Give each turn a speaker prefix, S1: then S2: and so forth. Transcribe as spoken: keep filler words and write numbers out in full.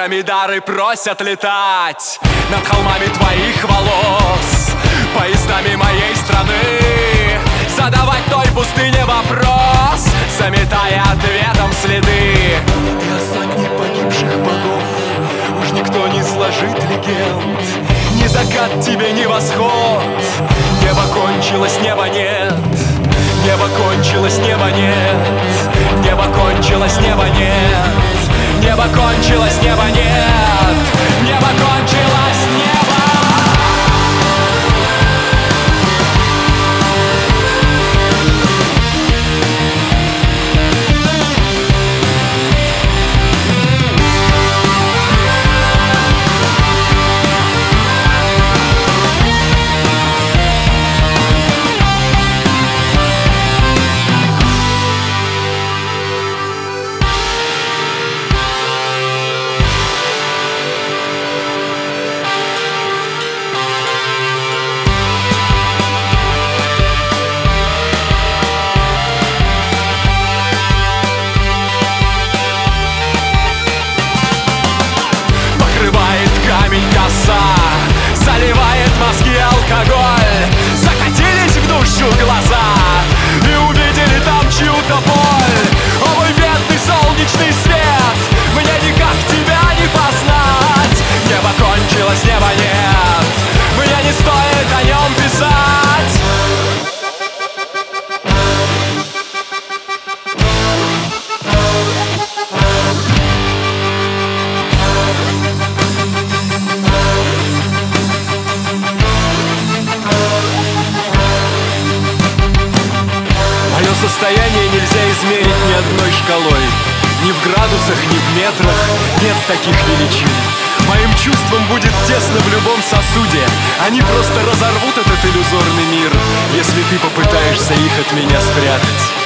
S1: дромедары просят летать над холмами твоих волос, поездами моей страны, задавать той пустыне вопрос, заметая ответом следы. И о сотне погибших богов уж никто не сложит легенд. Ни закат тебе, ни восход. Небо кончилось, неба нет. Небо кончилось, неба нет. Небо кончилось, неба нет. Небо кончилось, неба нет. Небо кончилось, небо. Заливает мозги алкоголь. Закатились в душу глаза и увидели там чью-то боль. О, мой бедный солнечный свет, мне никак тебя не познать. Небо кончилось, неба нет. Мне не стоит о нем писать. Состояние нельзя измерить ни одной шкалой. Ни в градусах, ни в метрах нет таких величин. Моим чувствам будет тесно в любом сосуде. Они просто разорвут этот иллюзорный мир, если ты попытаешься их от меня спрятать.